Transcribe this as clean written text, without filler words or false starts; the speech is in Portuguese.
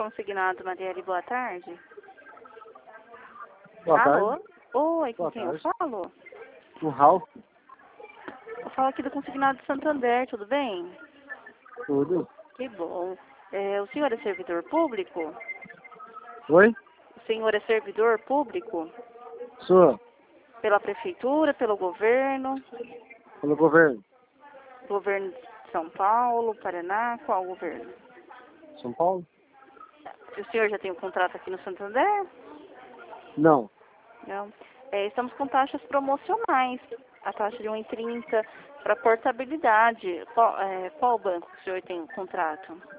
Consignado Marielle, boa tarde. Boa Alô? tarde. Oi, com Boa quem tarde. eu falo? O Ralf, Eu falo aqui do Consignado de Santander, tudo bem? tudo. Que bom. O senhor é servidor público? Oi? O senhor é servidor público? Sou, Pela prefeitura, pelo governo? pelo governo. Governo de São Paulo, Paraná, qual governo? São Paulo? O senhor já tem um contrato aqui no Santander? Não. Não. Estamos com taxas promocionais. A taxa de 1,30 para portabilidade. Qual banco que o senhor tem um contrato?